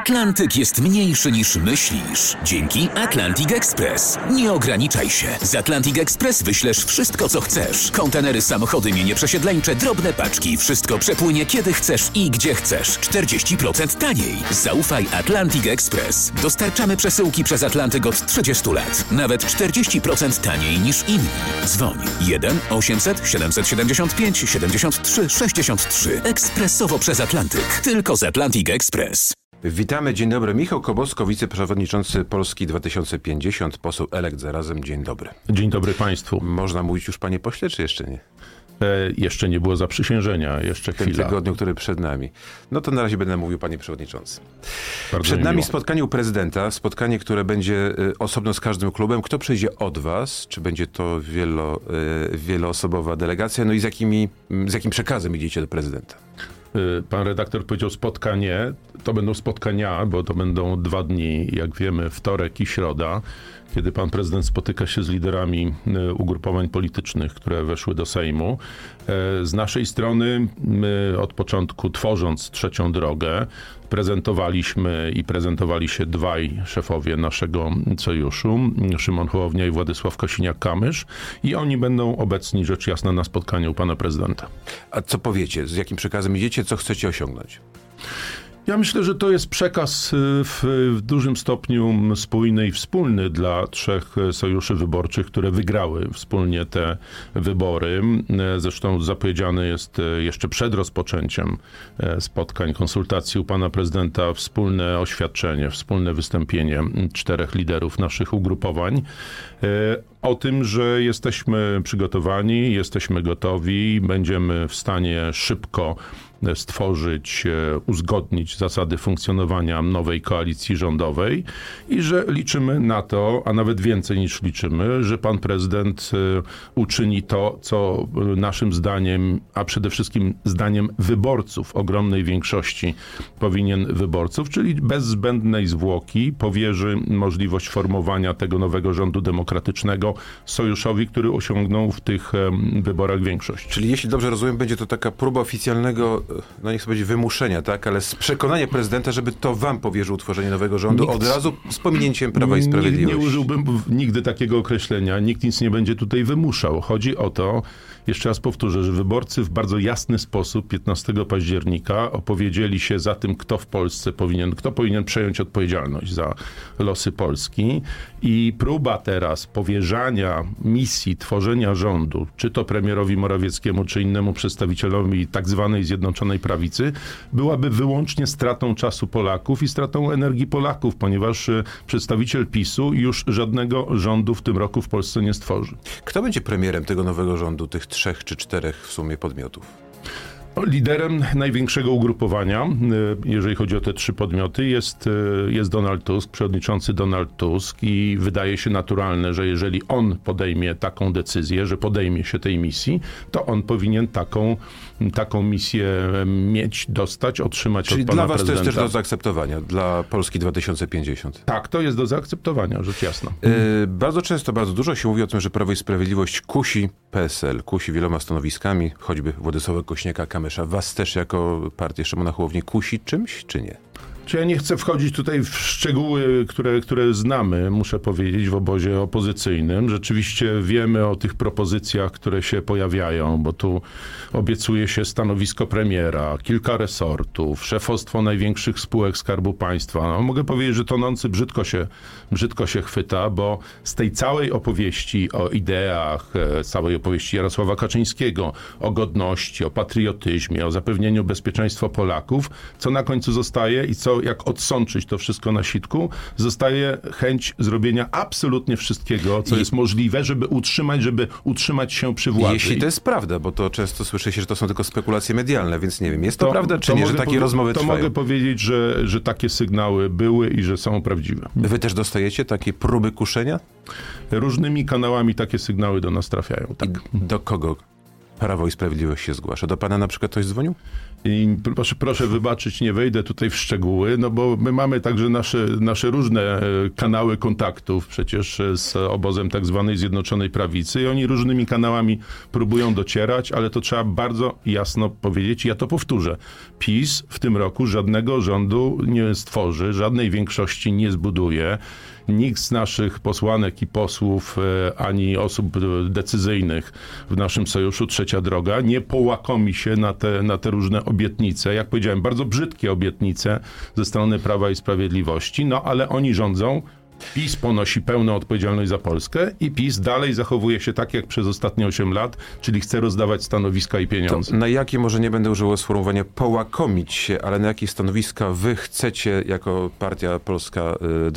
Atlantyk jest mniejszy niż myślisz. Dzięki Atlantic Express. Nie ograniczaj się. Z Atlantic Express wyślesz wszystko, co chcesz. Kontenery, samochody, mienie przesiedleńcze, drobne paczki. Wszystko przepłynie kiedy chcesz i gdzie chcesz. 40% taniej. Zaufaj Atlantic Express. Dostarczamy przesyłki przez Atlantyk od 30 lat. Nawet 40% taniej niż inni. Dzwoń 1 800 775 73 63. Ekspresowo przez Atlantyk. Tylko z Atlantic Express. Witamy, dzień dobry. Michał Kobosko, wiceprzewodniczący Polski 2050, poseł elekt zarazem. Dzień dobry. Dzień dobry państwu. Można mówić już panie pośle, czy jeszcze nie? Jeszcze nie było zaprzysiężenia, jeszcze chwila. W tym tygodniu, który przed nami. No to na razie będę mówił, panie przewodniczący. Bardzo przed nami miło. spotkanie u prezydenta, spotkanie, które będzie osobno z każdym klubem. Kto przyjdzie od was? Czy będzie to wieloosobowa delegacja? No i z jakim przekazem idziecie do prezydenta? Pan redaktor powiedział spotkanie. To będą spotkania, bo to będą 2 dni, jak wiemy, wtorek i środa, kiedy pan prezydent spotyka się z liderami ugrupowań politycznych, które weszły do Sejmu. Z naszej strony my od początku, tworząc trzecią drogę, prezentowali się dwaj szefowie naszego sojuszu, Szymon Hołownia i Władysław Kosiniak-Kamysz, i oni będą obecni, rzecz jasna, na spotkaniu u pana prezydenta. A co powiecie? Z jakim przekazem idziecie? Co chcecie osiągnąć? Ja myślę, że to jest przekaz w dużym stopniu spójny i wspólny dla 3 sojuszy wyborczych, które wygrały wspólnie te wybory. Zresztą zapowiedziane jest jeszcze przed rozpoczęciem spotkań, konsultacji u pana prezydenta wspólne oświadczenie, wspólne wystąpienie 4 liderów naszych ugrupowań o tym, że jesteśmy przygotowani, jesteśmy gotowi, będziemy w stanie szybko stworzyć, uzgodnić zasady funkcjonowania nowej koalicji rządowej i że liczymy na to, a nawet więcej niż liczymy, że pan prezydent uczyni to, co naszym zdaniem, a przede wszystkim zdaniem wyborców, ogromnej większości powinien wyborców, czyli bez zbędnej zwłoki powierzy możliwość formowania tego nowego rządu demokratycznego sojuszowi, który osiągnął w tych wyborach większość. Czyli jeśli dobrze rozumiem, będzie to taka próba oficjalnego, no nie chcę powiedzieć wymuszenia, tak, ale przekonania prezydenta, żeby to wam powierzył tworzenie nowego rządu od razu z pominięciem Prawa i Sprawiedliwości. Nie użyłbym nigdy takiego określenia. Nikt nic nie będzie tutaj wymuszał. Chodzi o to, jeszcze raz powtórzę, że wyborcy w bardzo jasny sposób 15 października opowiedzieli się za tym, kto powinien przejąć odpowiedzialność za losy Polski, i próba teraz powierzania misji tworzenia rządu, czy to premierowi Morawieckiemu, czy innemu przedstawicielowi tak zwanej Zjednoczonej Prawicy, byłaby wyłącznie stratą czasu Polaków i stratą energii Polaków, ponieważ przedstawiciel PiS-u już żadnego rządu w tym roku w Polsce nie stworzy. Kto będzie premierem tego nowego rządu, tych 3 czy 4 w sumie podmiotów? Liderem największego ugrupowania, jeżeli chodzi o te 3 podmioty, jest Donald Tusk, przewodniczący Donald Tusk, i wydaje się naturalne, że jeżeli on podejmie taką decyzję, że podejmie się tej misji, to on powinien taką misję mieć, dostać, otrzymać Czyli od pana prezydenta. Czyli dla was to jest też do zaakceptowania, dla Polski 2050? Tak, to jest do zaakceptowania, rzecz jasna. Bardzo często, bardzo dużo się mówi o tym, że Prawo i Sprawiedliwość kusi PSL, kusi wieloma stanowiskami, choćby Władysława Kosiniaka-Kamysza. Was też jako partię Szymona Hołowni kusi czymś, czy nie? Czy ja nie chcę wchodzić tutaj w szczegóły, które znamy, muszę powiedzieć, w obozie opozycyjnym. Rzeczywiście wiemy o tych propozycjach, które się pojawiają, bo tu obiecuje się stanowisko premiera, kilka resortów, szefostwo największych spółek Skarbu Państwa. No, mogę powiedzieć, że tonący brzydko się chwyta, bo z tej całej opowieści o ideach, całej opowieści Jarosława Kaczyńskiego, o godności, o patriotyzmie, o zapewnieniu bezpieczeństwa Polaków, co na końcu zostaje i co, jak odsączyć to wszystko na sitku, zostaje chęć zrobienia absolutnie wszystkiego, co jest możliwe, żeby utrzymać się przy władzy. Jeśli to jest prawda, bo to często słyszy się, że to są tylko spekulacje medialne, więc nie wiem, jest to prawda, czy nie, że takie rozmowy trwają? To mogę powiedzieć, że takie sygnały były i że są prawdziwe. Wy też dostajecie takie próby kuszenia? Różnymi kanałami takie sygnały do nas trafiają, tak. I do kogo Prawo i Sprawiedliwość się zgłasza? Do pana na przykład ktoś dzwonił? I proszę wybaczyć, nie wejdę tutaj w szczegóły, no bo my mamy także nasze różne kanały kontaktów przecież z obozem tak zwanej Zjednoczonej Prawicy i oni różnymi kanałami próbują docierać, ale to trzeba bardzo jasno powiedzieć, ja to powtórzę. PiS w tym roku żadnego rządu nie stworzy, żadnej większości nie zbuduje. Nikt z naszych posłanek i posłów, ani osób decyzyjnych w naszym sojuszu Trzecia Droga nie połakomi się na te różne obietnice. Jak powiedziałem, bardzo brzydkie obietnice ze strony Prawa i Sprawiedliwości, no ale oni rządzą. PiS ponosi pełną odpowiedzialność za Polskę i PiS dalej zachowuje się tak jak przez ostatnie 8 lat, czyli chce rozdawać stanowiska i pieniądze. To na jakie, może nie będę używał sformułowania połakomić się, ale na jakie stanowiska wy chcecie jako Partia Polska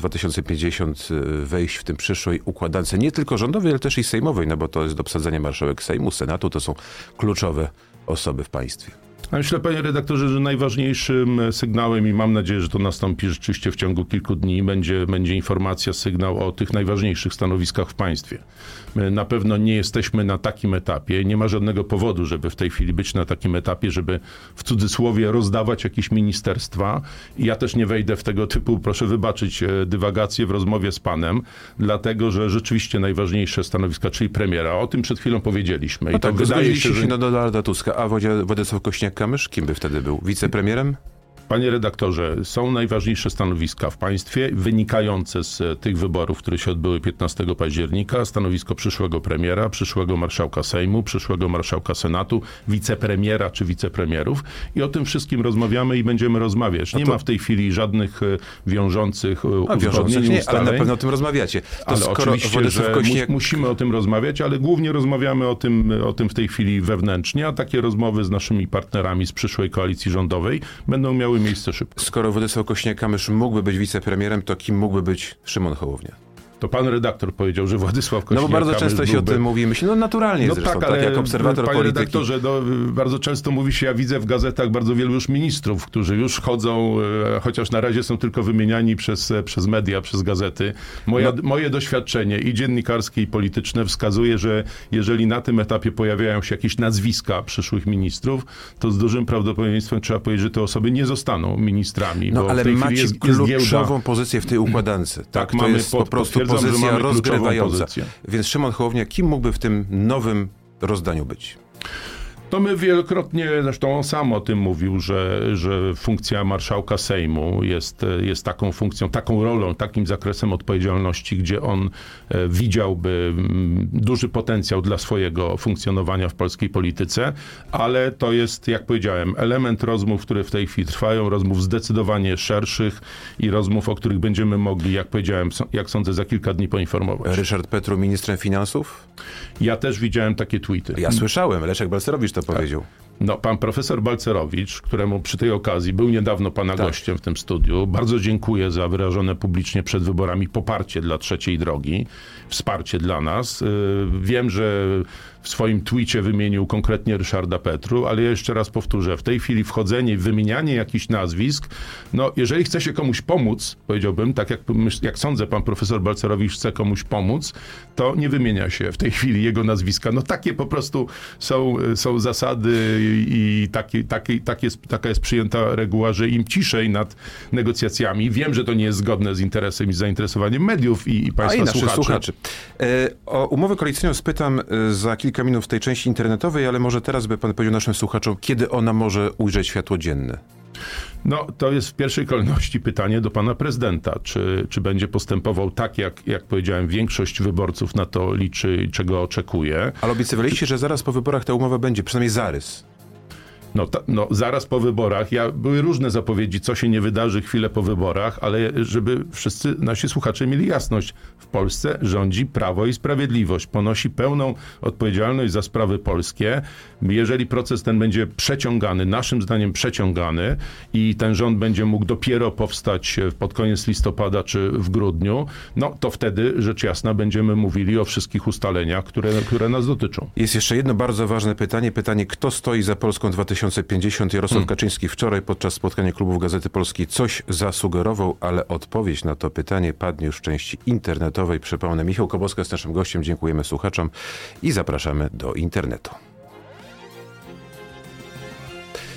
2050 wejść w tym przyszłej układance, nie tylko rządowej, ale też i sejmowej, no bo to jest do obsadzenia marszałek Sejmu, Senatu, to są kluczowe osoby w państwie. A myślę, panie redaktorze, że najważniejszym sygnałem i mam nadzieję, że to nastąpi rzeczywiście w ciągu kilku dni, będzie informacja, sygnał o tych najważniejszych stanowiskach w państwie. My na pewno nie jesteśmy na takim etapie, nie ma żadnego powodu, żeby w tej chwili być na takim etapie, żeby w cudzysłowie rozdawać jakieś ministerstwa. I ja też nie wejdę w tego typu, proszę wybaczyć, dywagacje w rozmowie z panem, dlatego, że rzeczywiście najważniejsze stanowiska, czyli premiera, o tym przed chwilą powiedzieliśmy. No I tak, to wydaje się, że do Donalda Tuska, a Władysław Kosiniak-Kamysz kim by wtedy był? Wicepremierem? Panie redaktorze, są najważniejsze stanowiska w państwie wynikające z tych wyborów, które się odbyły 15 października. Stanowisko przyszłego premiera, przyszłego marszałka Sejmu, przyszłego marszałka Senatu, wicepremiera czy wicepremierów. I o tym wszystkim rozmawiamy i będziemy rozmawiać. Nie ma w tej chwili żadnych wiążących uzgodnień, nie, ustaleń. ale na pewno o tym rozmawiacie. To ale oczywiście, że musimy o tym rozmawiać, ale głównie rozmawiamy o tym w tej chwili wewnętrznie, a takie rozmowy z naszymi partnerami z przyszłej koalicji rządowej będą miały miejsce szybko. Skoro Władysław Kosiniak-Kamysz mógłby być wicepremierem, to kim mógłby być Szymon Hołownia? To pan redaktor powiedział, że Władysław Kosiniak-Kamysz No bo bardzo często się o tym mówi. Myślę, no naturalnie zresztą, tak jak obserwator panie polityki. Redaktorze, bardzo często mówi się, ja widzę w gazetach bardzo wielu już ministrów, którzy już chodzą, chociaż na razie są tylko wymieniani przez media, przez gazety. Moje doświadczenie i dziennikarskie, i polityczne wskazuje, że jeżeli na tym etapie pojawiają się jakieś nazwiska przyszłych ministrów, to z dużym prawdopodobieństwem trzeba powiedzieć, że te osoby nie zostaną ministrami. No bo ale w tej macie chwili jest kluczową pozycję w tej układance. Tak, to mamy jest po prostu pozycja rozgrywająca. pozycję. Więc Szymon Hołownia, kim mógłby w tym nowym rozdaniu być? To my wielokrotnie, zresztą on sam o tym mówił, że funkcja marszałka Sejmu jest taką funkcją, taką rolą, takim zakresem odpowiedzialności, gdzie on widziałby duży potencjał dla swojego funkcjonowania w polskiej polityce, ale to jest, jak powiedziałem, element rozmów, które w tej chwili trwają, rozmów zdecydowanie szerszych i rozmów, o których będziemy mogli, jak powiedziałem, jak sądzę, za kilka dni poinformować. Ryszard Petru, ministrem finansów? Ja też widziałem takie tweety. Ja słyszałem, Leszek Balcerowicz to powiedział. No, pan profesor Balcerowicz, któremu przy tej okazji był niedawno pana gościem w tym studiu, bardzo dziękuję za wyrażone publicznie przed wyborami poparcie dla Trzeciej Drogi, wsparcie dla nas. Wiem, że w swoim tweetie wymienił konkretnie Ryszarda Petru, ale ja jeszcze raz powtórzę, w tej chwili wchodzenie, wymienianie jakichś nazwisk, no jeżeli chce się komuś pomóc, powiedziałbym, tak jak sądzę, pan profesor Balcerowicz chce komuś pomóc, to nie wymienia się w tej chwili jego nazwiska. No takie po prostu są zasady i taka jest przyjęta reguła, że im ciszej nad negocjacjami. Wiem, że to nie jest zgodne z interesem i zainteresowaniem mediów i państwa słuchaczy. O umowę koalicyjną spytam za kilka minut w tej części internetowej, ale może teraz by pan powiedział naszym słuchaczom, kiedy ona może ujrzeć światło dzienne? No, to jest w pierwszej kolejności pytanie do pana prezydenta. Czy będzie postępował tak, jak powiedziałem, większość wyborców na to liczy i czego oczekuje. Ale obiecywaliście, że zaraz po wyborach ta umowa będzie, przynajmniej zarys. No, zaraz po wyborach. Były różne zapowiedzi, co się nie wydarzy chwilę po wyborach, ale żeby wszyscy nasi słuchacze mieli jasność, w Polsce rządzi Prawo i Sprawiedliwość. Ponosi pełną odpowiedzialność za sprawy polskie. Jeżeli proces ten będzie przeciągany, naszym zdaniem przeciągany i ten rząd będzie mógł dopiero powstać pod koniec listopada czy w grudniu, no to wtedy rzecz jasna będziemy mówili o wszystkich ustaleniach, które nas dotyczą. Jest jeszcze jedno bardzo ważne pytanie. Pytanie, kto stoi za Polską 2050? Jarosław Kaczyński wczoraj podczas spotkania klubów Gazety Polskiej coś zasugerował, ale odpowiedź na to pytanie padnie już w części internetowej. Przypomnę, Michał Koboska jest naszym gościem. Dziękujemy słuchaczom i zapraszamy do internetu.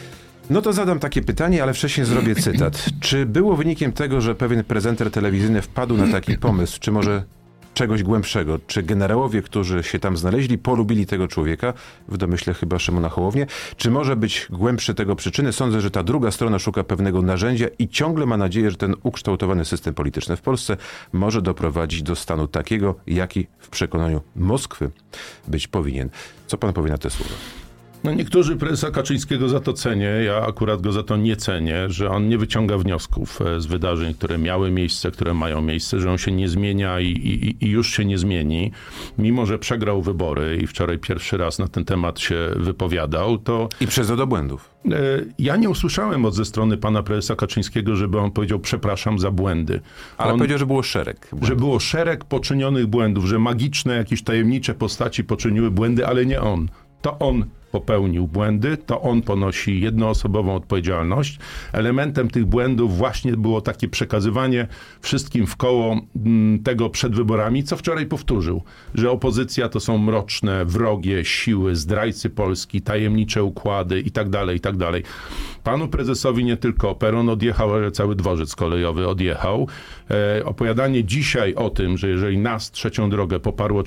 No to zadam takie pytanie, ale wcześniej zrobię cytat. Czy było wynikiem tego, że pewien prezenter telewizyjny wpadł na taki pomysł, czy może czegoś głębszego? Czy generałowie, którzy się tam znaleźli, polubili tego człowieka, w domyśle chyba Szymona Hołownię? Czy może być głębsze tego przyczyny? Sądzę, że ta druga strona szuka pewnego narzędzia i ciągle ma nadzieję, że ten ukształtowany system polityczny w Polsce może doprowadzić do stanu takiego, jaki w przekonaniu Moskwy być powinien. Co pan powie na te słowa? No niektórzy prezesa Kaczyńskiego za to cenię, ja akurat go za to nie cenię, że on nie wyciąga wniosków z wydarzeń, które miały miejsce, które mają miejsce, że on się nie zmienia i już się nie zmieni. Mimo że przegrał wybory i wczoraj pierwszy raz na ten temat się wypowiadał, to... I przyznał do błędów. Ja nie usłyszałem ze strony pana prezesa Kaczyńskiego, żeby on powiedział przepraszam za błędy. Ale powiedział, że było szereg błędów. Że było szereg poczynionych błędów, że magiczne, jakieś tajemnicze postaci poczyniły błędy, ale nie on. To on popełnił błędy, to on ponosi jednoosobową odpowiedzialność. Elementem tych błędów właśnie było takie przekazywanie wszystkim w koło tego przed wyborami, co wczoraj powtórzył, że opozycja to są mroczne, wrogie siły, zdrajcy Polski, tajemnicze układy i tak dalej, i tak dalej. Panu prezesowi nie tylko peron odjechał, ale cały dworzec kolejowy odjechał. Opowiadanie dzisiaj o tym, że jeżeli nas, Trzecią Drogę, poparło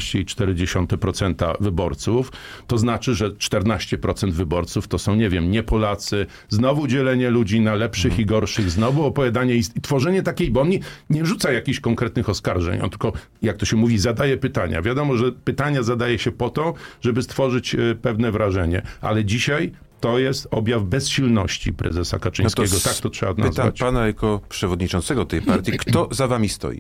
14,4% wyborców, to znaczy, że 14% wyborców to są, nie wiem, nie Polacy, znowu dzielenie ludzi na lepszych i gorszych, znowu opowiadanie i tworzenie takiej, bo on nie rzuca jakichś konkretnych oskarżeń, on tylko, jak to się mówi, zadaje pytania. Wiadomo, że pytania zadaje się po to, żeby stworzyć pewne wrażenie, ale dzisiaj to jest objaw bezsilności prezesa Kaczyńskiego. No tak to trzeba nazwać. Pytam pana jako przewodniczącego tej partii, kto za wami stoi?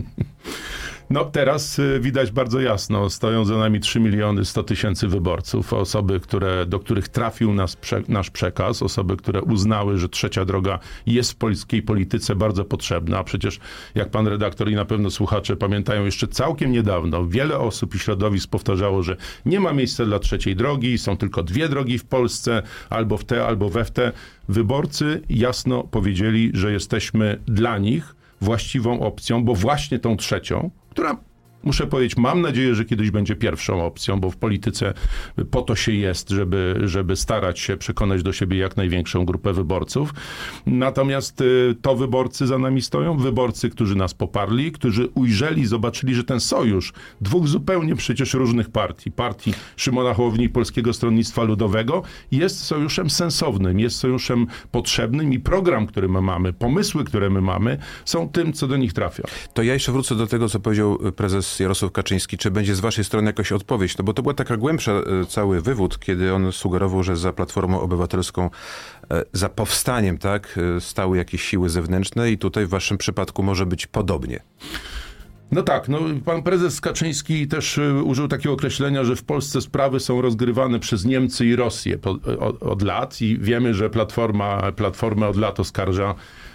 No teraz widać bardzo jasno, stoją za nami 3 100 000 wyborców, osoby, do których trafił nasz przekaz, osoby, które uznały, że Trzecia Droga jest w polskiej polityce bardzo potrzebna, a przecież jak pan redaktor i na pewno słuchacze pamiętają, jeszcze całkiem niedawno wiele osób i środowisk powtarzało, że nie ma miejsca dla trzeciej drogi, są tylko dwie drogi w Polsce, albo w te, albo we w te. Wyborcy jasno powiedzieli, że jesteśmy dla nich właściwą opcją, bo właśnie tą trzecią, która, muszę powiedzieć, mam nadzieję, że kiedyś będzie pierwszą opcją, bo w polityce po to się jest, żeby starać się przekonać do siebie jak największą grupę wyborców. Natomiast to wyborcy za nami stoją, wyborcy, którzy nas poparli, którzy ujrzeli, zobaczyli, że ten sojusz dwóch zupełnie przecież różnych partii Szymona Hołowni i Polskiego Stronnictwa Ludowego jest sojuszem sensownym, jest sojuszem potrzebnym i program, który my mamy, pomysły, które my mamy, są tym, co do nich trafia. To ja jeszcze wrócę do tego, co powiedział prezes Jarosław Kaczyński. Czy będzie z waszej strony jakaś odpowiedź? No bo to była taka głębsza cały wywód, kiedy on sugerował, że za Platformą Obywatelską, za powstaniem, tak, stały jakieś siły zewnętrzne i tutaj w waszym przypadku może być podobnie. No tak, pan prezes Kaczyński też użył takiego określenia, że w Polsce sprawy są rozgrywane przez Niemcy i Rosję od lat i wiemy, że Platforma od lat oskarża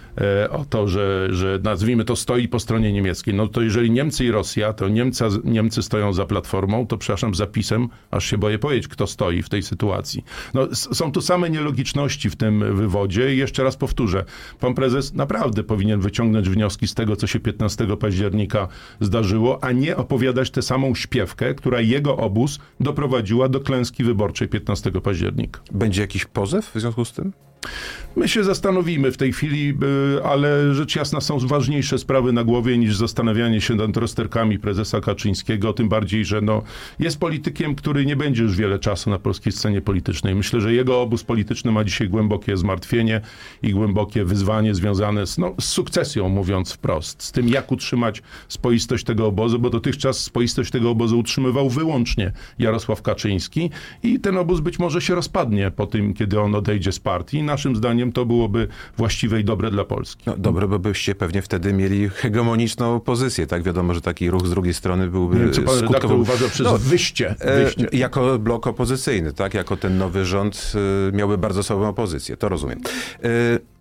o to, że nazwijmy to stoi po stronie niemieckiej. No to jeżeli Niemcy i Rosja, to Niemcy stoją za Platformą, to przepraszam, za PiS-em, aż się boję powiedzieć, kto stoi w tej sytuacji. No, są tu same nielogiczności w tym wywodzie i jeszcze raz powtórzę, pan prezes naprawdę powinien wyciągnąć wnioski z tego, co się 15 października zdarzyło, a nie opowiadać tę samą śpiewkę, która jego obóz doprowadziła do klęski wyborczej 15 października. Będzie jakiś pozew w związku z tym? My się zastanowimy w tej chwili, ale rzecz jasna są ważniejsze sprawy na głowie niż zastanawianie się nad rozterkami prezesa Kaczyńskiego, tym bardziej, że jest politykiem, który nie będzie już wiele czasu na polskiej scenie politycznej. Myślę, że jego obóz polityczny ma dzisiaj głębokie zmartwienie i głębokie wyzwanie związane z sukcesją, mówiąc wprost, z tym, jak utrzymać spoistość tego obozu, bo dotychczas spoistość tego obozu utrzymywał wyłącznie Jarosław Kaczyński i ten obóz być może się rozpadnie po tym, kiedy on odejdzie z partii. Naszym zdaniem to byłoby właściwe i dobre dla Polski. No dobre, bo byście pewnie wtedy mieli hegemoniczną opozycję, tak? Wiadomo, że taki ruch z drugiej strony byłby nie wiem, co pan redaktor uważa przez wyjście. Jako blok opozycyjny, tak? Jako ten nowy rząd miałby bardzo słabą opozycję, to rozumiem.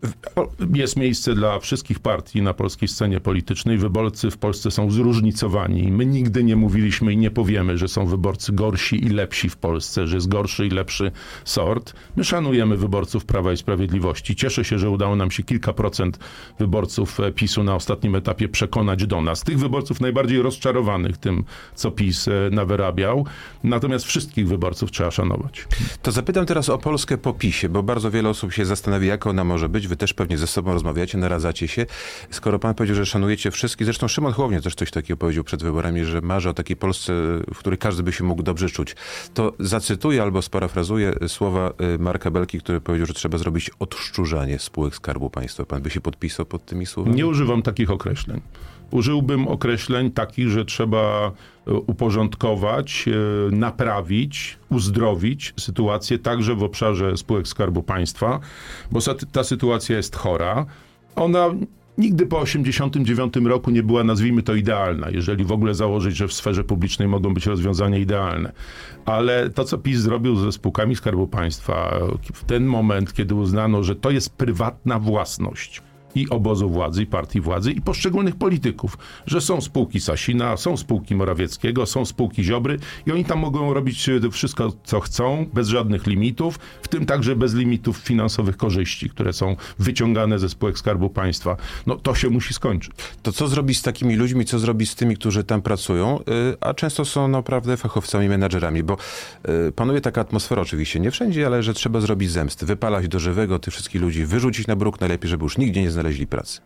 Jest miejsce dla wszystkich partii na polskiej scenie politycznej. Wyborcy w Polsce są zróżnicowani. My nigdy nie mówiliśmy i nie powiemy, że są wyborcy gorsi i lepsi w Polsce, że jest gorszy i lepszy sort. My szanujemy wyborców Prawa i Sprawiedliwości. Cieszę się, że udało nam się kilka procent wyborców PiS-u na ostatnim etapie przekonać do nas. Tych wyborców najbardziej rozczarowanych tym, co PiS nawyrabiał. Natomiast wszystkich wyborców trzeba szanować. To zapytam teraz o Polskę po PiS-ie, bo bardzo wiele osób się zastanawia, jak ona może być. Wy też pewnie ze sobą rozmawiacie, naradzacie się. Skoro pan powiedział, że szanujecie wszystkich, zresztą Szymon Hołownia też coś takiego powiedział przed wyborami, że marzy o takiej Polsce, w której każdy by się mógł dobrze czuć. To zacytuję albo sparafrazuję słowa Marka Belki, który powiedział, że trzeba zrobić odszczurzanie spółek Skarbu Państwa. Pan by się podpisał pod tymi słowami? Nie używam takich określeń. Użyłbym określeń takich, że trzeba uporządkować, naprawić, uzdrowić sytuację także w obszarze spółek Skarbu Państwa, bo ta sytuacja jest chora. Ona nigdy po 1989 roku nie była, nazwijmy to, idealna, jeżeli w ogóle założyć, że w sferze publicznej mogą być rozwiązania idealne. Ale to, co PiS zrobił ze spółkami Skarbu Państwa w ten moment, kiedy uznano, że to jest prywatna własność i obozu władzy, i partii władzy, i poszczególnych polityków, że są spółki Sasina, są spółki Morawieckiego, są spółki Ziobry i oni tam mogą robić wszystko, co chcą, bez żadnych limitów, w tym także bez limitów finansowych korzyści, które są wyciągane ze spółek Skarbu Państwa. No to się musi skończyć. To co zrobić z takimi ludźmi, co zrobić z tymi, którzy tam pracują, a często są naprawdę fachowcami, menadżerami, bo panuje taka atmosfera oczywiście, nie wszędzie, ale że trzeba zrobić zemsty, wypalać do żywego tych wszystkich ludzi, wyrzucić na bruk, najlepiej, żeby już nigdzie nie znaleźli pracy.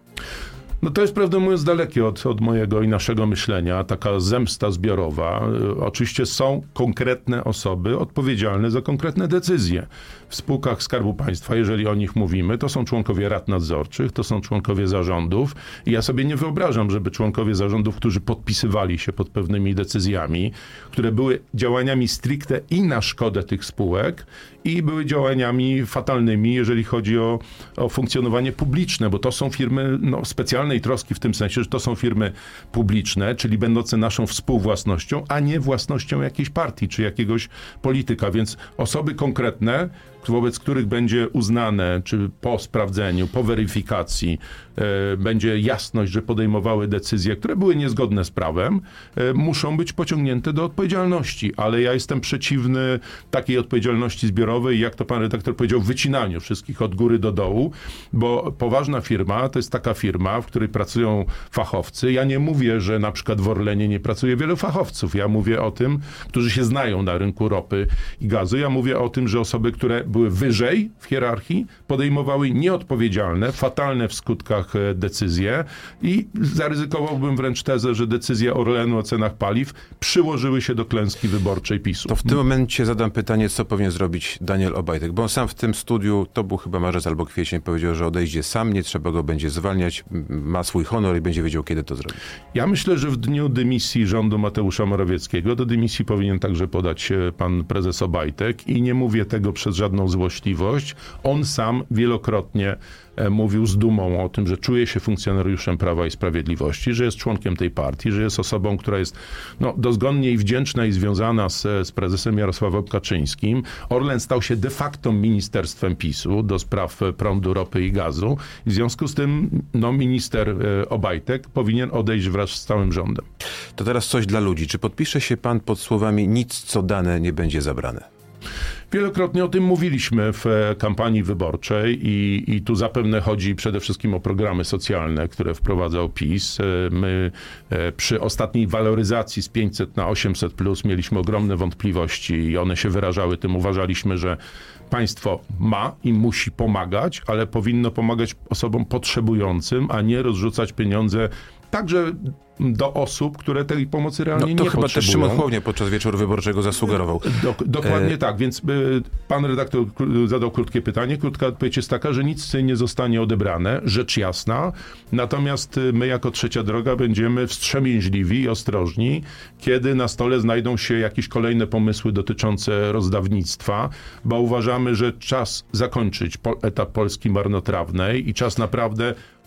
No to jest, prawdę mówiąc, dalekie od mojego i naszego myślenia. Taka zemsta zbiorowa. Oczywiście są konkretne osoby odpowiedzialne za konkretne decyzje. W spółkach Skarbu Państwa, jeżeli o nich mówimy, to są członkowie rad nadzorczych, to są członkowie zarządów i ja sobie nie wyobrażam, żeby członkowie zarządów, którzy podpisywali się pod pewnymi decyzjami, które były działaniami stricte i na szkodę tych spółek i były działaniami fatalnymi, jeżeli chodzi o funkcjonowanie publiczne, bo to są firmy specjalnej troski w tym sensie, że to są firmy publiczne, czyli będące naszą współwłasnością, a nie własnością jakiejś partii czy jakiegoś polityka. Więc osoby konkretne, wobec których będzie uznane, czy po sprawdzeniu, po weryfikacji, będzie jasność, że podejmowały decyzje, które były niezgodne z prawem, muszą być pociągnięte do odpowiedzialności. Ale ja jestem przeciwny takiej odpowiedzialności zbiorowej, jak to pan redaktor powiedział, wycinaniu wszystkich od góry do dołu, bo poważna firma to jest taka firma, w której pracują fachowcy. Ja nie mówię, że na przykład w Orlenie nie pracuje wielu fachowców. Ja mówię o tym, którzy się znają na rynku ropy i gazu. Ja mówię o tym, że osoby, które były wyżej w hierarchii, podejmowały nieodpowiedzialne, fatalne w skutkach decyzje i zaryzykowałbym wręcz tezę, że decyzje Orlenu o cenach paliw przyłożyły się do klęski wyborczej PiS-u. To w tym momencie zadam pytanie, co powinien zrobić Daniel Obajtek, bo on sam w tym studiu, to był chyba marzec albo kwiecień, powiedział, że odejdzie sam, nie trzeba go będzie zwalniać, ma swój honor i będzie wiedział, kiedy to zrobić. Ja myślę, że w dniu dymisji rządu Mateusza Morawieckiego do dymisji powinien także podać pan prezes Obajtek i nie mówię tego przez żadną złośliwość. On sam wielokrotnie mówił z dumą o tym, że czuje się funkcjonariuszem Prawa i Sprawiedliwości, że jest członkiem tej partii, że jest osobą, która jest dozgonnie i wdzięczna i związana z prezesem Jarosławem Kaczyńskim. Orlen stał się de facto ministerstwem PiS-u do spraw prądu, ropy i gazu. I w związku z tym minister Obajtek powinien odejść wraz z całym rządem. To teraz coś dla ludzi. Czy podpisze się pan pod słowami nic, co dane, nie będzie zabrane? Wielokrotnie o tym mówiliśmy w kampanii wyborczej i tu zapewne chodzi przede wszystkim o programy socjalne, które wprowadzał PiS. My przy ostatniej waloryzacji z 500 na 800+ mieliśmy ogromne wątpliwości i one się wyrażały tym. Uważaliśmy, że państwo ma i musi pomagać, ale powinno pomagać osobom potrzebującym, a nie rozrzucać pieniądze także do osób, które tej pomocy realnie nie potrzebują. To chyba też Szymon Hołownia podczas wieczoru wyborczego zasugerował. Dokładnie tak, więc pan redaktor zadał krótkie pytanie. Krótka odpowiedź jest taka, że nic nie zostanie odebrane, rzecz jasna. Natomiast my jako Trzecia Droga będziemy wstrzemięźliwi i ostrożni, kiedy na stole znajdą się jakieś kolejne pomysły dotyczące rozdawnictwa, bo uważamy, że czas zakończyć etap Polski marnotrawnej i czas naprawdę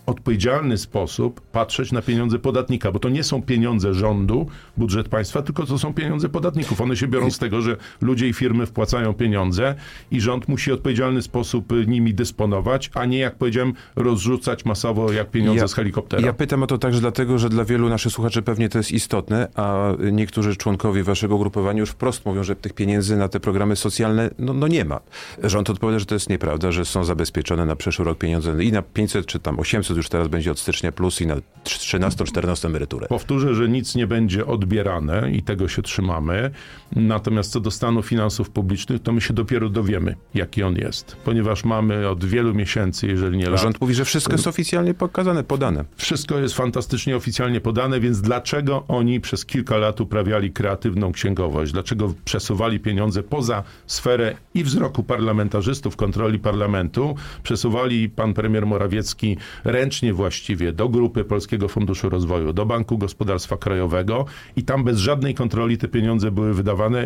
odpowiedzialny sposób patrzeć na pieniądze podatnika, bo to nie są pieniądze rządu, budżet państwa, tylko to są pieniądze podatników. One się biorą z tego, że ludzie i firmy wpłacają pieniądze i rząd musi w odpowiedzialny sposób nimi dysponować, a nie, jak powiedziałem, rozrzucać masowo jak pieniądze z helikoptera. Ja pytam o to także dlatego, że dla wielu naszych słuchaczy pewnie to jest istotne, a niektórzy członkowie waszego ugrupowania już wprost mówią, że tych pieniędzy na te programy socjalne no nie ma. Rząd odpowiada, że to jest nieprawda, że są zabezpieczone na przyszły rok pieniądze i na 500 czy tam 800 już teraz będzie od stycznia plus i na 13-14 emeryturę. Powtórzę, że nic nie będzie odbierane i tego się trzymamy. Natomiast co do stanu finansów publicznych, to my się dopiero dowiemy, jaki on jest. Ponieważ mamy od wielu miesięcy, jeżeli nie lat... Rząd mówi, że wszystko jest oficjalnie pokazane, podane. Wszystko jest fantastycznie oficjalnie podane, więc dlaczego oni przez kilka lat uprawiali kreatywną księgowość? Dlaczego przesuwali pieniądze poza sferę i wzroku parlamentarzystów, kontroli parlamentu? Przesuwali pan premier Morawiecki ręcznie właściwie do grupy Polskiego Funduszu Rozwoju, do Banku Gospodarstwa Krajowego i tam bez żadnej kontroli te pieniądze były wydawane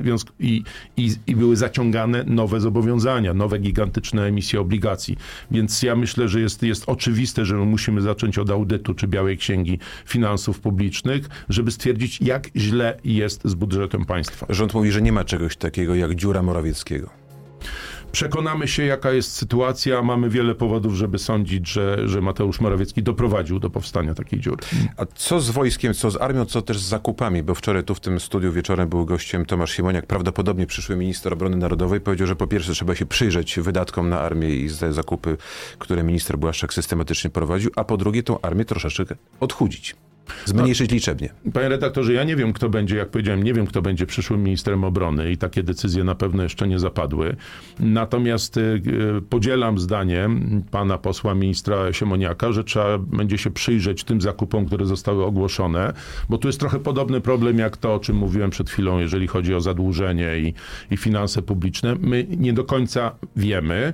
i były zaciągane nowe zobowiązania, nowe gigantyczne emisje obligacji. Więc ja myślę, że jest oczywiste, że musimy zacząć od audytu czy Białej Księgi Finansów Publicznych, żeby stwierdzić, jak źle jest z budżetem państwa. Rząd mówi, że nie ma czegoś takiego jak dziura Morawieckiego. Przekonamy się, jaka jest sytuacja. Mamy wiele powodów, żeby sądzić, że Mateusz Morawiecki doprowadził do powstania takiej dziury. A co z wojskiem, co z armią, co też z zakupami? Bo wczoraj tu w tym studiu wieczorem był gościem Tomasz Siemoniak, prawdopodobnie przyszły minister obrony narodowej. Powiedział, że po pierwsze trzeba się przyjrzeć wydatkom na armię i zakupy, które minister Błaszczak systematycznie prowadził, a po drugie tą armię troszeczkę odchudzić. Zmniejszyć liczebnie. Panie redaktorze, ja nie wiem, kto będzie, jak powiedziałem, nie wiem, kto będzie przyszłym ministrem obrony i takie decyzje na pewno jeszcze nie zapadły. Natomiast podzielam zdanie pana posła ministra Siemoniaka, że trzeba będzie się przyjrzeć tym zakupom, które zostały ogłoszone, bo tu jest trochę podobny problem jak to, o czym mówiłem przed chwilą, jeżeli chodzi o zadłużenie i finanse publiczne. My nie do końca wiemy,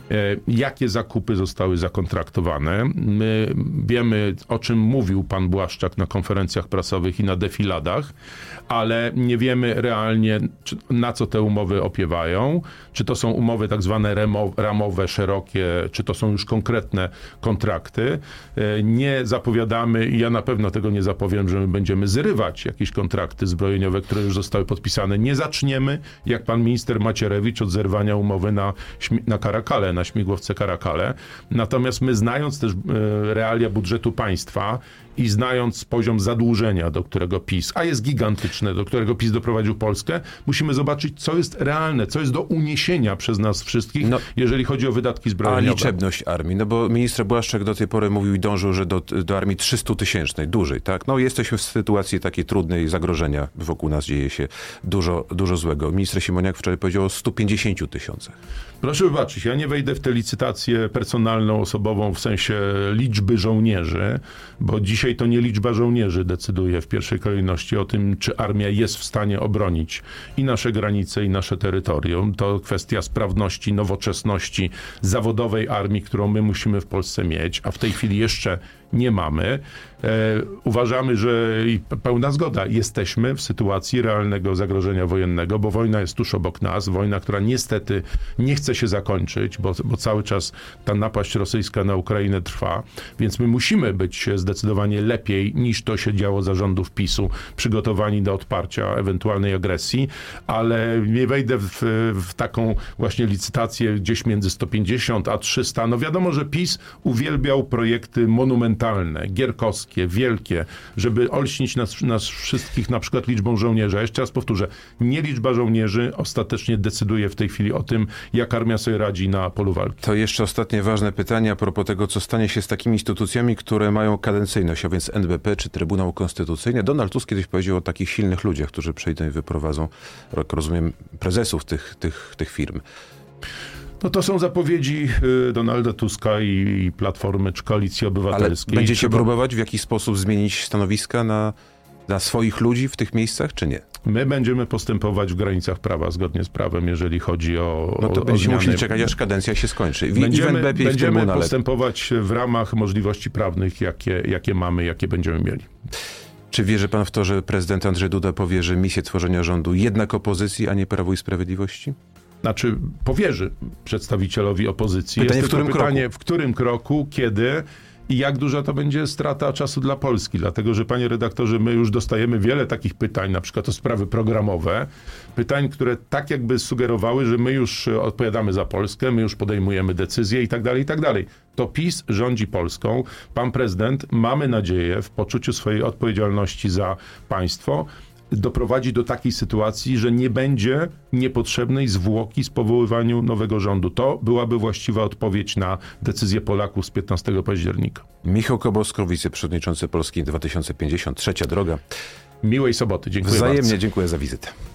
jakie zakupy zostały zakontraktowane. My wiemy, o czym mówił pan Błaszczak na konferencjach prasowych i na defiladach, ale nie wiemy realnie, na co te umowy opiewają. Czy to są umowy tak zwane ramowe, szerokie, czy to są już konkretne kontrakty. Nie zapowiadamy, i ja na pewno tego nie zapowiem, że my będziemy zrywać jakieś kontrakty zbrojeniowe, które już zostały podpisane. Nie zaczniemy, jak pan minister Macierewicz, od zerwania umowy na Karakale, na śmigłowce Karakale. Natomiast my, znając też realia budżetu państwa i znając poziom zadłużenia, do którego PiS, a jest gigantyczne, do którego PiS doprowadził Polskę, musimy zobaczyć, co jest realne, co jest do uniesienia przez nas wszystkich, jeżeli chodzi o wydatki zbrojeniowe. A liczebność armii, no bo minister Błaszczak do tej pory mówił i dążył, że do armii 300-tysięcznej, dużej, tak? No jesteśmy w sytuacji takiej trudnej, zagrożenia, wokół nas dzieje się dużo złego. Minister Siemoniak wczoraj powiedział o 150 000. Proszę wybaczyć, ja nie wejdę w tę licytację personalną, osobową w sensie liczby żołnierzy, bo dzisiaj to nie liczba żołnierzy decyduje w pierwszej kolejności o tym, czy armia jest w stanie obronić i nasze granice, i nasze terytorium. To kwestia sprawności, nowoczesności zawodowej armii, którą my musimy w Polsce mieć, a w tej chwili jeszcze nie mamy. Uważamy, że i pełna zgoda, jesteśmy w sytuacji realnego zagrożenia wojennego, bo wojna jest tuż obok nas, wojna, która niestety nie chce się zakończyć, bo cały czas ta napaść rosyjska na Ukrainę trwa, więc my musimy być zdecydowanie lepiej niż to się działo za rządów PiS-u, przygotowani do odparcia ewentualnej agresji, ale nie wejdę w taką właśnie licytację gdzieś między 150 a 300. No wiadomo, że PiS uwielbiał projekty monumentalne, gierkowskie, wielkie, żeby olśnić nas wszystkich na przykład liczbą żołnierzy. A jeszcze raz powtórzę, nie liczba żołnierzy ostatecznie decyduje w tej chwili o tym, jak armia sobie radzi na polu walki. To jeszcze ostatnie ważne pytanie a propos tego, co stanie się z takimi instytucjami, które mają kadencyjność, a więc NBP czy Trybunał Konstytucyjny. Donald Tusk kiedyś powiedział o takich silnych ludziach, którzy przyjdą i wyprowadzą, jak rozumiem, prezesów tych firm. No to są zapowiedzi Donalda Tuska i Platformy czy Koalicji Obywatelskiej. Ale będziecie próbować w jakiś sposób zmienić stanowiska na swoich ludzi w tych miejscach, czy nie? My będziemy postępować w granicach prawa, zgodnie z prawem, jeżeli chodzi o No to będziemy musieli czekać, aż kadencja się skończy. Będziemy postępować w ramach możliwości prawnych, jakie mamy, jakie będziemy mieli. Czy wierzy pan w to, że prezydent Andrzej Duda powierzy misję tworzenia rządu jednak opozycji, a nie Prawu i Sprawiedliwości? Znaczy powierzy przedstawicielowi opozycji. Pytanie, jest tylko pytanie, w którym kroku, kiedy i jak duża to będzie strata czasu dla Polski. Dlatego, że panie redaktorze, my już dostajemy wiele takich pytań, na przykład o sprawy programowe, pytań, które tak jakby sugerowały, że my już odpowiadamy za Polskę, my już podejmujemy decyzje i tak dalej, i tak dalej. To PiS rządzi Polską. Pan prezydent, mamy nadzieję, w poczuciu swojej odpowiedzialności za państwo, doprowadzi do takiej sytuacji, że nie będzie niepotrzebnej zwłoki z powoływaniu nowego rządu. To byłaby właściwa odpowiedź na decyzję Polaków z 15 października. Michał Kobosko, wiceprzewodniczący Polski 2050. Trzecia droga. Miłej soboty. Dziękuję Wzajemnie bardzo. dziękuję za wizytę.